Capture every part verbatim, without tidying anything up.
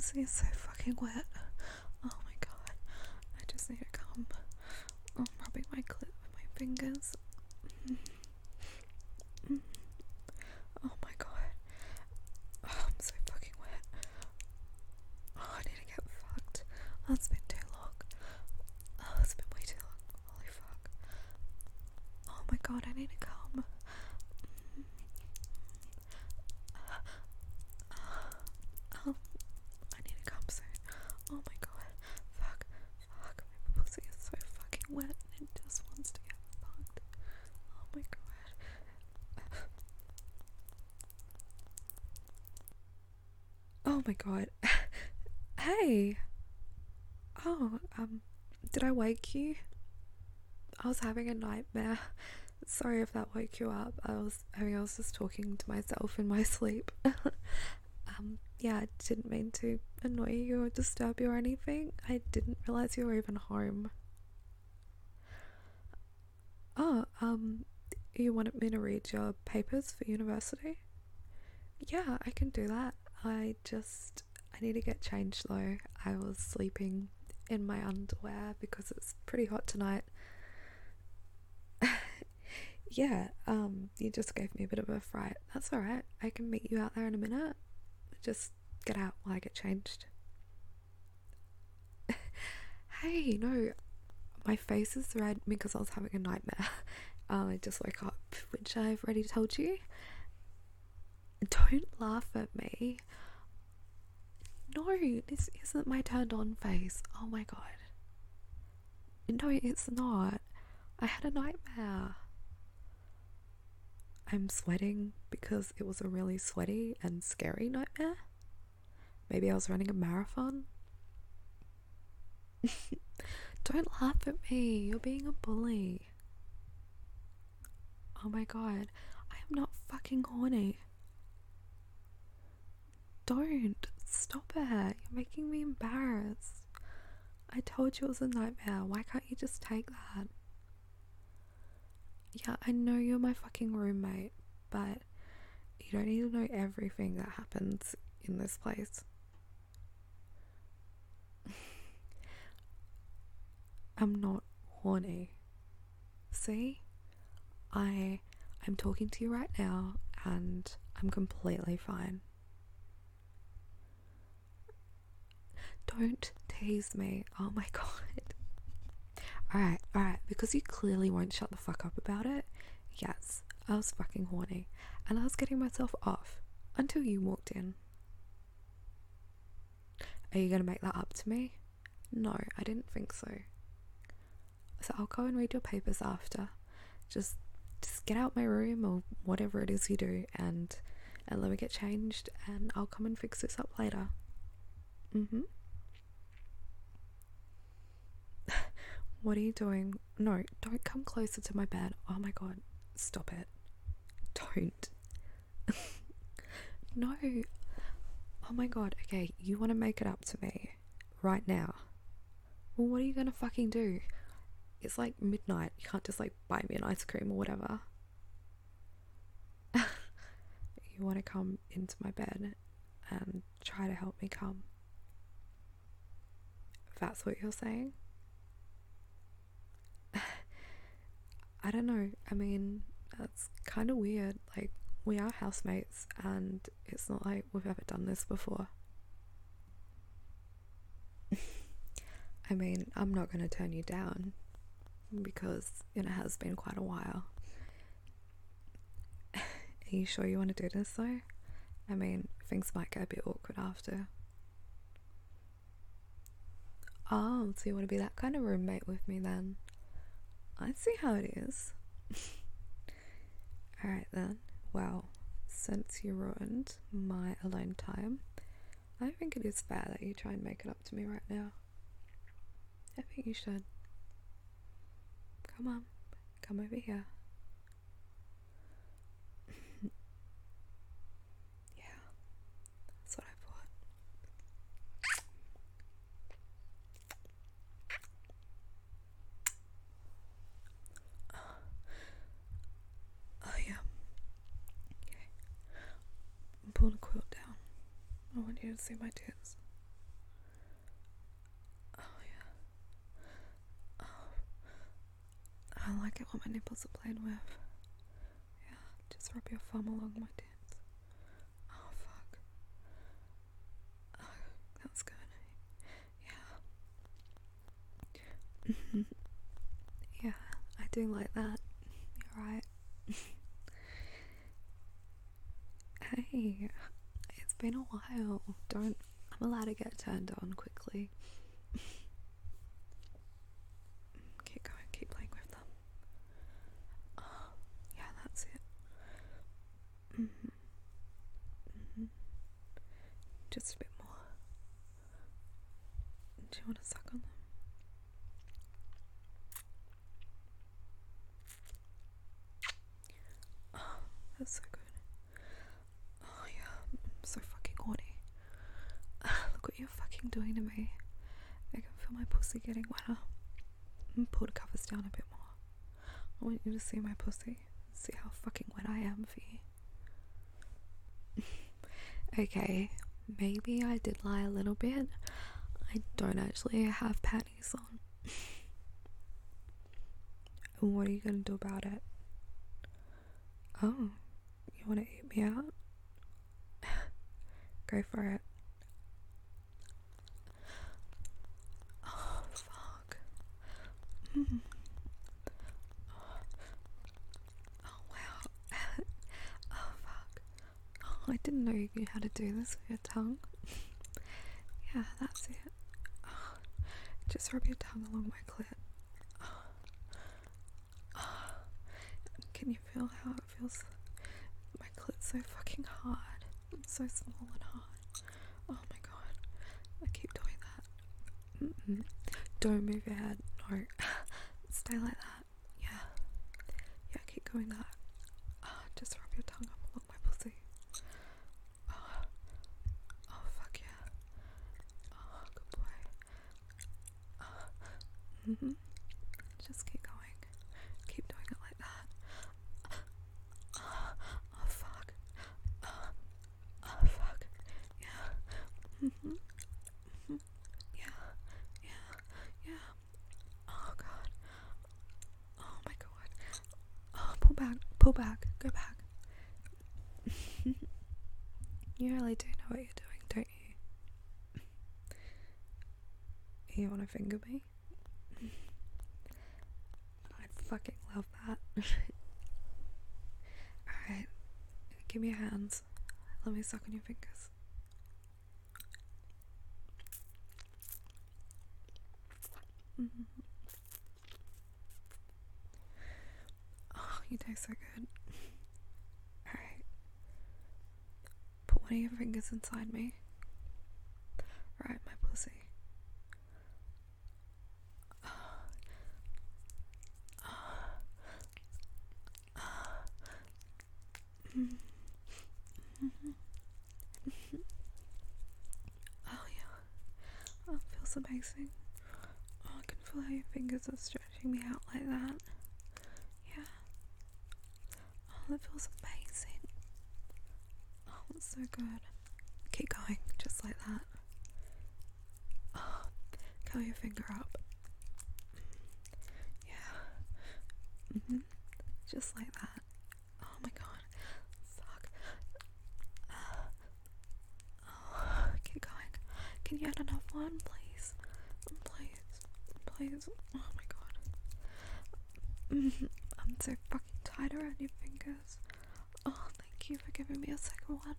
pussy is so fucking wet. Oh my god. I just need to come. I'm rubbing my clit with my fingers. Oh my god. Oh, I'm so fucking wet. Oh, I need to get fucked. Oh, it's been too long. Oh, it's been way too long. Holy fuck. Oh my god, I need to come. Oh, I need to come soon. Oh my god. Fuck. Fuck. My pussy is so fucking wet and it just wants to get fucked. Oh my god. Oh my god. Hey. Oh, um, did I wake you? I was having a nightmare. Sorry if that woke you up. I was, I mean, I was just talking to myself in my sleep. um, yeah, I didn't mean to annoy you or disturb you or anything. I didn't realize you were even home. Oh, um, you wanted me to read your papers for university? Yeah, I can do that. I just, I need to get changed though. I was sleeping in my underwear because it's pretty hot tonight. Yeah, um, you just gave me a bit of a fright. That's alright. I can meet you out there in a minute. Just get out while I get changed. Hey, no, my face is red because I was having a nightmare. Um, I just woke up, which I've already told you. Don't laugh at me. No, this isn't my turned on face. Oh my god. No, it's not. I had a nightmare. I'm sweating because it was a really sweaty and scary nightmare. Maybe I was running a marathon. Don't laugh at me. You're being a bully. Oh my god. I am not fucking horny. Don't. Stop it. You're making me embarrassed. I told you it was a nightmare. Why can't you just take that? Yeah, I know you're my fucking roommate, but you don't need to know everything that happens in this place. I'm not horny. See? I I'm talking to you right now and I'm completely fine. Don't tease me. Oh my god. Alright, alright, because you clearly won't shut the fuck up about it. Yes, I was fucking horny and I was getting myself off until you walked in. Are you gonna make that up to me? No, I didn't think so. So I'll go and read your papers after. Just just get out my room or whatever it is you do and and let me get changed and I'll come and fix this up later. Mm-hmm. What are you doing? No, don't come closer to my bed. Oh my god, stop it. Don't. No. Oh my god, okay, you want to make it up to me right now. Well, what are you gonna fucking do? It's like midnight. You can't just like buy me an ice cream or whatever. You want to come into my bed and try to help me come. If that's what you're saying. I don't know. I mean, that's kind of weird. Like, we are housemates and it's not like we've ever done this before. I mean, I'm not going to turn you down because it has been quite a while. Are you sure you want to do this though? I mean, things might get a bit awkward after. Oh, so you want to be that kind of roommate with me then? I see how it is. Alright then. Well, since you ruined my alone time, I think it is fair that you try and make it up to me right now. I think you should. Come on, come over here. Yeah, that's what I thought. Oh yeah. Okay. Pull the quilt down. I want you to see my tits. what my nipples are playing with. Yeah, just rub your thumb along my tits. Oh fuck. Oh, that's good. Yeah. Yeah, I do like that. You're right. Hey, it's been a while. Don't. I'm allowed to get turned on quickly. Keep going, keep playing with them. Oh, yeah, that's it. Mm-hmm. Mm-hmm. Just a bit more. Do you want to suck on them? Oh, that's so good. Oh yeah, I'm so fucking horny. Look what you're fucking doing to me. I can feel my pussy getting wetter. Pull the covers down a bit more. I want you to see my pussy. See how fucking wet I am for you. Okay, maybe I did lie a little bit. I don't actually have panties on. And what are you gonna do about it? Oh, you wanna eat me out? Go for it. Oh, fuck. Mm. Oh, wow. Oh, fuck. Oh, I didn't know you knew how to do this with your tongue. Yeah, that's it. Oh, just rub your tongue along my clit. Oh. Oh. Can you feel how it feels? My clit's so fucking hard. It's so small and hard. Oh my god. I keep doing that. Mm-mm. Don't move your head. No. Stay like that. Yeah. Yeah, keep going that. Oh, just rub your tongue up along my pussy. Oh, oh fuck yeah. Oh, good boy. Oh. Mm-hmm. Just keep going. Keep doing it like that. Oh, oh fuck. Oh, oh fuck. Yeah. Mm-hmm. Mm-hmm. Yeah. Yeah. Yeah. Oh god. Oh my god. Oh, pull back. Pull back. Go back. You really do know what you're doing, don't you? You want to finger me? I fucking love that. Alright, give me your hands. Let me suck on your fingers. Mm-hmm. Oh, you taste so good. Alright. Put one of your fingers inside me. Right, my pussy. Mm-hmm. Oh yeah, oh, it feels amazing. Oh, I can feel how your fingers are stretching me out like that. Yeah. Oh, that feels amazing. Oh, it's so good. Keep going, just like that. Oh, curl your finger up. Yeah. Mm-hmm. Just like that. Oh my god. Fuck. Oh, keep going. Can you add another one, please? Please. Please. Oh my god. Mm-hmm. I'm so fucking tight around your fingers. Oh, thank you for giving me a second one.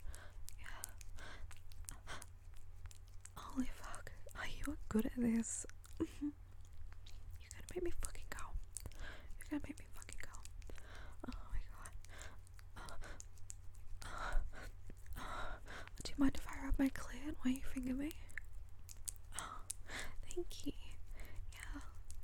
Yeah. Holy fuck. Oh, you are good at this. Mm-hmm. You're gonna make me fucking go. You're gonna make me fucking go. Oh my god. Uh, uh, uh, do you mind if I rub my clit while you finger me? Oh, thank you. Yeah.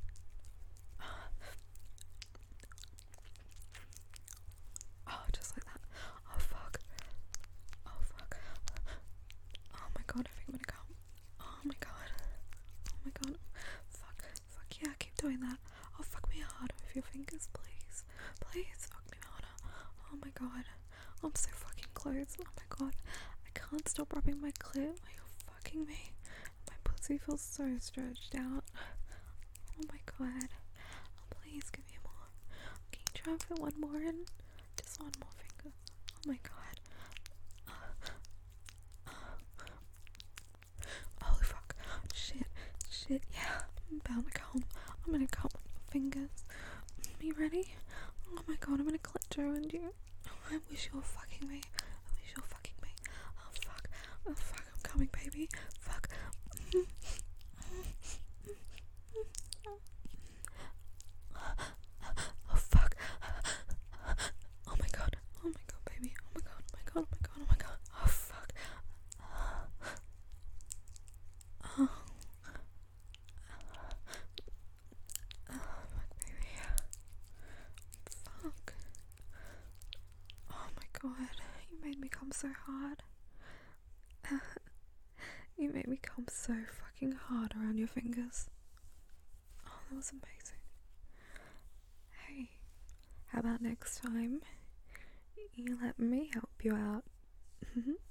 Oh, just like that. Oh fuck. Oh fuck. Oh my god, I think I'm gonna come. Oh my god. Oh my god. Fuck. Fuck yeah, keep doing that. Oh, fuck me harder with your fingers, please. Please, fuck me harder. Oh my god. I'm so fucking close. Oh my god. I can't stop rubbing my clit while you're fucking me. My pussy feels so stretched out. Oh my god. Oh, please give me more. Can I put one more in? Just one more finger. Oh my god. Holy fuck. Shit. Shit. Yeah. I'm about to come. I'm gonna come with my fingers. You ready? Oh my god, I'm gonna clutch around you. Oh, I wish you were fucking me. I wish you were fucking me. Oh fuck. Oh fuck, I'm coming, baby. Fuck. Oh fuck. Oh my god. Oh my god, baby. Oh my god. Oh my god. Oh my god. Oh my god. Oh fuck. Oh. Oh fuck, baby. Fuck. Oh my god. You made me come so hard. You made me come so fucking hard around your fingers. Oh, that was amazing. Hey, how about next time you let me help you out?